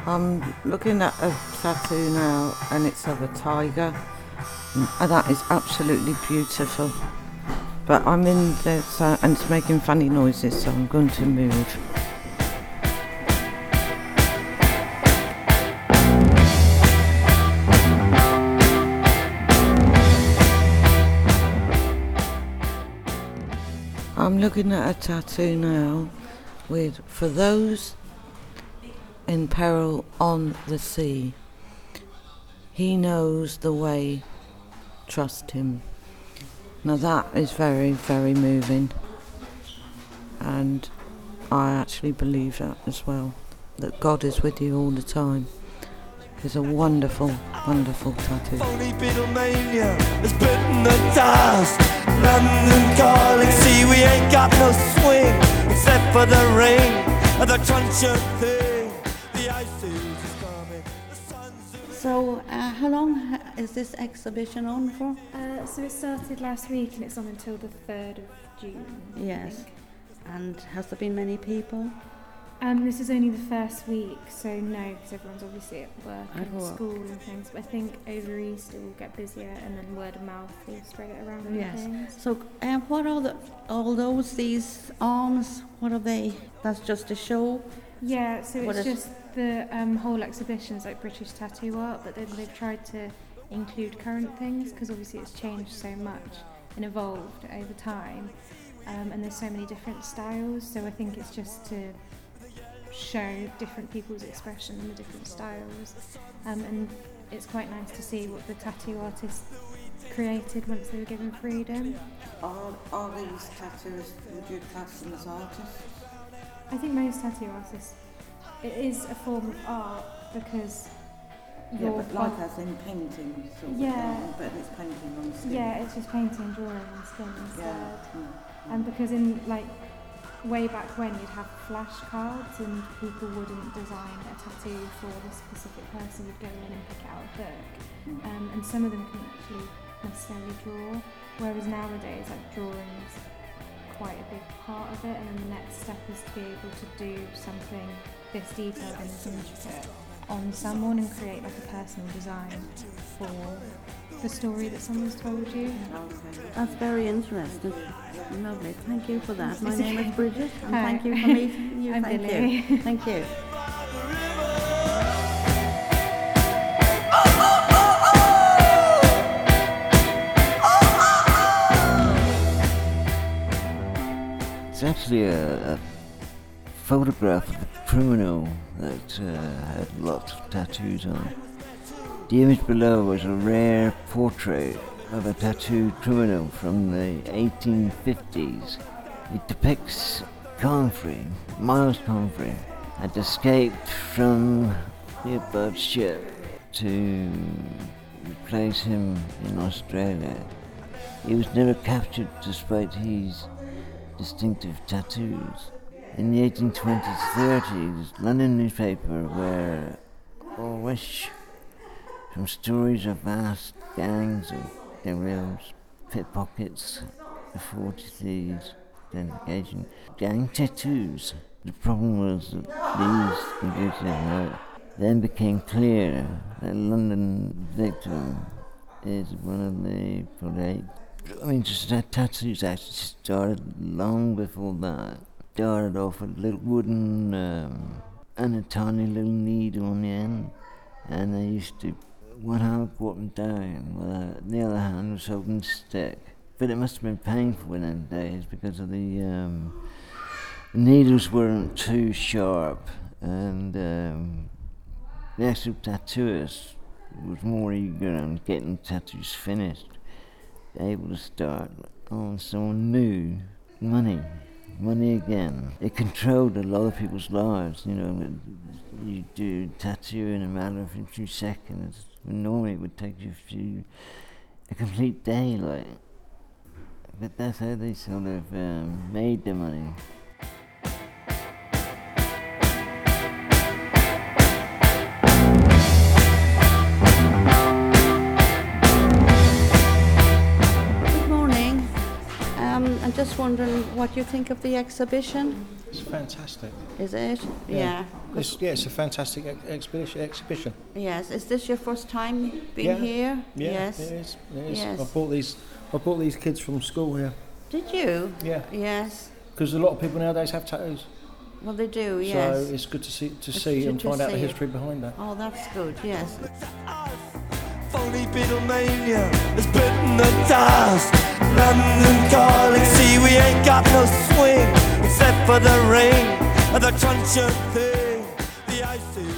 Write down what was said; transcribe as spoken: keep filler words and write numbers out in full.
I'm looking at a tattoo now and it's of a tiger, and that is absolutely beautiful. But I'm in there so, and it's making funny noises, so I'm going to move. I'm looking at a tattoo now with, for those in peril on the sea, he knows the way, trust him. Now that is very, very moving, and I actually believe that as well, that God is with you all the time. It's a wonderful, wonderful tattoo. Phony Beatlemania has bitten the dust. London calling, see we ain't got no swing except for the rain and the crunch of thing. The ice age is coming. The sun's So, uh, how long ha- is this exhibition on for? Uh, so it started last week and it's on until the third of June. I Yes. think. And has there been many people? Um, this is only the first week, so no, because everyone's obviously at work At and work. school and things. But I think over Easter we'll get busier, and then word of mouth will spread it around. and Yes. things. So, uh, what are the, all those, these arms, what are they? That's just a show? Yeah, so What it's is- just the um, whole exhibition's like British tattoo art, but then they've tried to include current things because obviously it's changed so much and evolved over time, um, and there's so many different styles. So I think it's just to show different people's expression and the different styles, um, and it's quite nice to see what the tattoo artists created once they were given freedom. Are, are these tattoos, would you class them as artists? I think most tattoo artists, it is a form of art because Yeah, you're but like as in painting, sort of Yeah. thing, but it's painting on skin. yeah, it's just painting, drawing on skin instead. Yeah. Mm. And because in like way back when you'd have flashcards and people wouldn't design a tattoo for the specific person, you'd go in and pick it out of a book. Um, and some of them couldn't actually necessarily draw, whereas nowadays like drawing's quite a big part of it, and then the next step is to be able to do something this detailed and this intricate on someone and create like a personal design for the story that someone's told you. Okay. That's very interesting. Lovely. Thank you for that. My It's name okay. is Bridget, and Hi. thank you for meeting you. I'm Thank Billy. you. Thank you. It's actually a, a photograph of a criminal that uh, had lots of tattoos on. The image below was a rare portrait of a tattooed criminal from the eighteen fifties. It depicts Comfrey, Miles Comfrey, had escaped from the above ship to replace him in Australia. He was never captured despite his distinctive tattoos. In the eighteen twenties, thirties, London newspaper were awash from stories of vast gangs of devils, pickpockets, forty thieves, identification, gang tattoos. The problem was that these conditions then became clear that London victim is one of the forty-eight. I mean, just that tattoos actually started long before that. Started off with a little wooden um, and a tiny little needle on the end, and they used to one hand go up and down, while the other hand was holding the stick. But it must have been painful in them days because of the um, needles weren't too sharp, and um, the actual tattooist was more eager on getting tattoos finished, able to start on someone new. Money, money again. It controlled a lot of people's lives, you know. You do tattoo in a matter of a few seconds. Normally it would take you a few, a complete day, like. But that's how they sort of um, made their money. Good morning. Um, I just wondering what you think of the exhibition. It's fantastic. Is it? Yeah. It's, yeah, it's a fantastic ex- exhibition. Exhibition. Yes. Is this your first time being Yeah. here? Yeah, Yes. it is. It is. Yes. I brought these. I brought these kids from school here. Did you? Yeah, Yes. because a lot of people nowadays have tattoos. Well, they do. Yes. So it's good to see to It's see good and to find out the see it. history behind that. Oh, that's good. Yes. Phony Beatlemania has bitten the dust. London calling, see we ain't got no swing except for the ring and the truncheon thing. The ice is